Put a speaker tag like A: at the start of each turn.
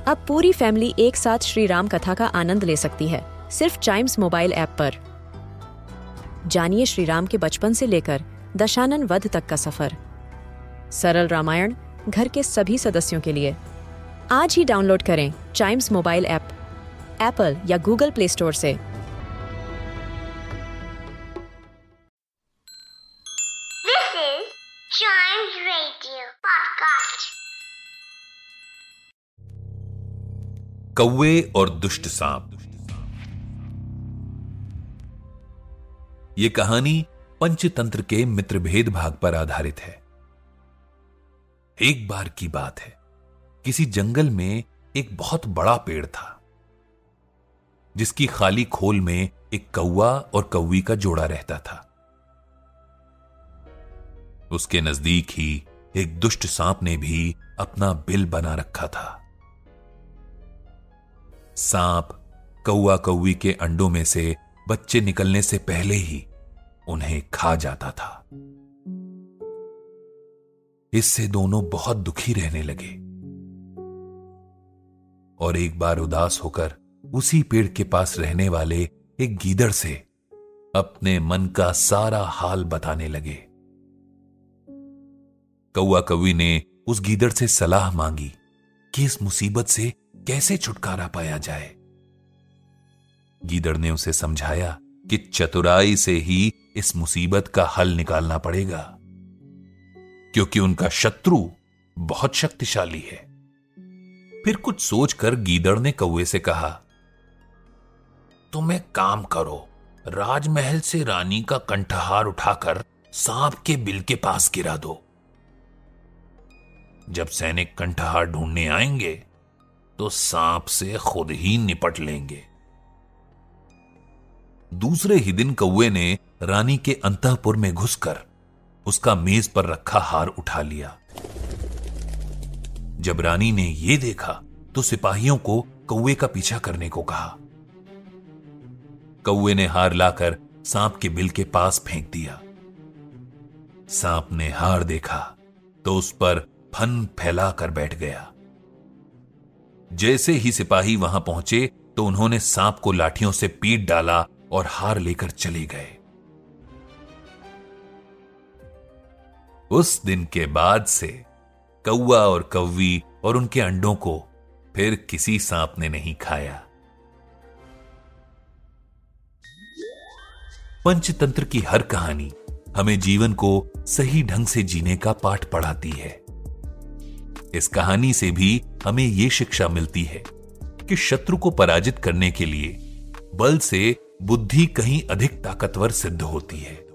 A: अब पूरी फैमिली एक साथ श्री राम कथा का आनंद ले सकती है, सिर्फ चाइम्स मोबाइल ऐप पर। जानिए श्री राम के बचपन से लेकर दशानन वध तक का सफर। सरल रामायण घर के सभी सदस्यों के लिए। आज ही डाउनलोड करें चाइम्स मोबाइल ऐप, एप्पल या गूगल प्ले स्टोर से।
B: This is Chimes Radio Podcast.
C: कौवे और दुष्ट सांप। ये कहानी पंचतंत्र के मित्रभेद भाग पर आधारित है। एक बार की बात है, किसी जंगल में एक बहुत बड़ा पेड़ था, जिसकी खाली खोल में एक कौवा और कौवी का जोड़ा रहता था। उसके नजदीक ही एक दुष्ट सांप ने भी अपना बिल बना रखा था। सांप कौवा कौवी के अंडों में से बच्चे निकलने से पहले ही उन्हें खा जाता था। इससे दोनों बहुत दुखी रहने लगे और एक बार उदास होकर उसी पेड़ के पास रहने वाले एक गीदड़ से अपने मन का सारा हाल बताने लगे। कौवा कौवी ने उस गीदड़ से सलाह मांगी कि इस मुसीबत से कैसे छुटकारा पाया जाए। गीदड़ ने उसे समझाया कि चतुराई से ही इस मुसीबत का हल निकालना पड़ेगा, क्योंकि उनका शत्रु बहुत शक्तिशाली है। फिर कुछ सोचकर गीदड़ ने कौवे से कहा, तुम एक काम करो, राजमहल से रानी का कंठहार उठाकर सांप के बिल के पास गिरा दो। जब सैनिक कंठहार ढूंढने आएंगे तो सांप से खुद ही निपट लेंगे। दूसरे ही दिन कौवे ने रानी के अंतःपुर में घुसकर उसका मेज पर रखा हार उठा लिया। जब रानी ने यह देखा तो सिपाहियों को कौवे का पीछा करने को कहा। कौवे ने हार लाकर सांप के बिल के पास फेंक दिया। सांप ने हार देखा तो उस पर फन फैलाकर बैठ गया। जैसे ही सिपाही वहां पहुंचे तो उन्होंने सांप को लाठियों से पीट डाला और हार लेकर चले गए। उस दिन के बाद से कौवा और कौवी और उनके अंडों को फिर किसी सांप ने नहीं खाया। पंचतंत्र की हर कहानी हमें जीवन को सही ढंग से जीने का पाठ पढ़ाती है। इस कहानी से भी हमें यह शिक्षा मिलती है कि शत्रु को पराजित करने के लिए बल से बुद्धि कहीं अधिक ताकतवर सिद्ध होती है।